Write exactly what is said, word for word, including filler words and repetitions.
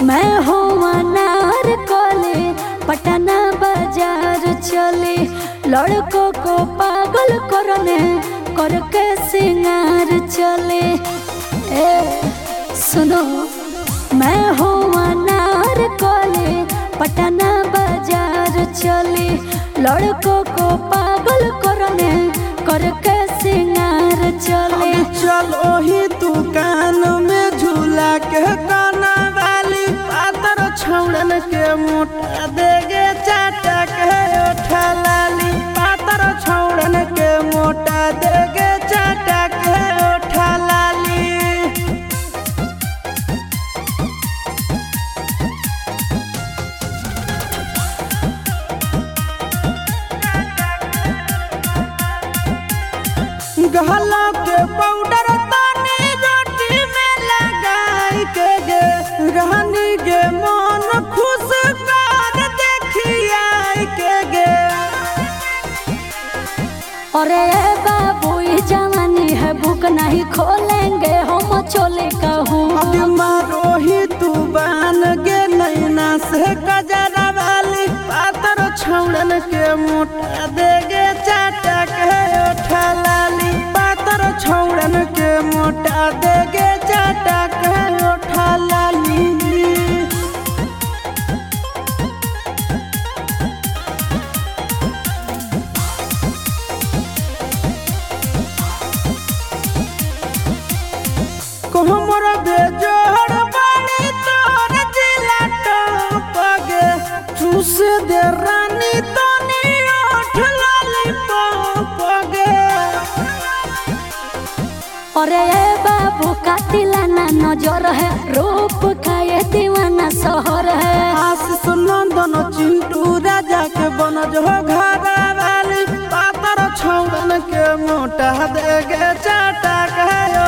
मैं हो अनार कोले पटना बाजार चले लड़कों को पागल करने करके सिंगार चले। ए सुनो मैं हो अनार कोले पटना बाजार चले लड़कों को पागल करने करके सिंगार चले। चलो ही तू कान में झूला के काना वाली पातर छौड़न के मोटा देगे चाटा के ओठा लाली पातर छौड़न के मोटा देगे चाटा के ओठा लाली। गहला के पाउडर तानी रोटी में लगाई के गे रहनी गे मन खुश कर देखिया के गे। अरे बाबू ये जवानी है भूख नहीं खोलेंगे हम चोले कहूँ। अब मारो ही तू बान गे नैना से कजरा वाली पातर छौड़न के मोटा देगे चाटा के ओठा लाली पातर छौड़न के मोटा देगे चाटा के ओठा लाली। कोमर बेजोड़ बानी तोर जिला टपगे चूस दे रानी तनी ओठ लाली पगे। अरे बाबू कातिला ना नजर है रूप का ये दीवाना शहर है। आशीष नंदन चिंटू राजा के बन जो घर वाली पातर छौड़न के मोटा देगे चाटा के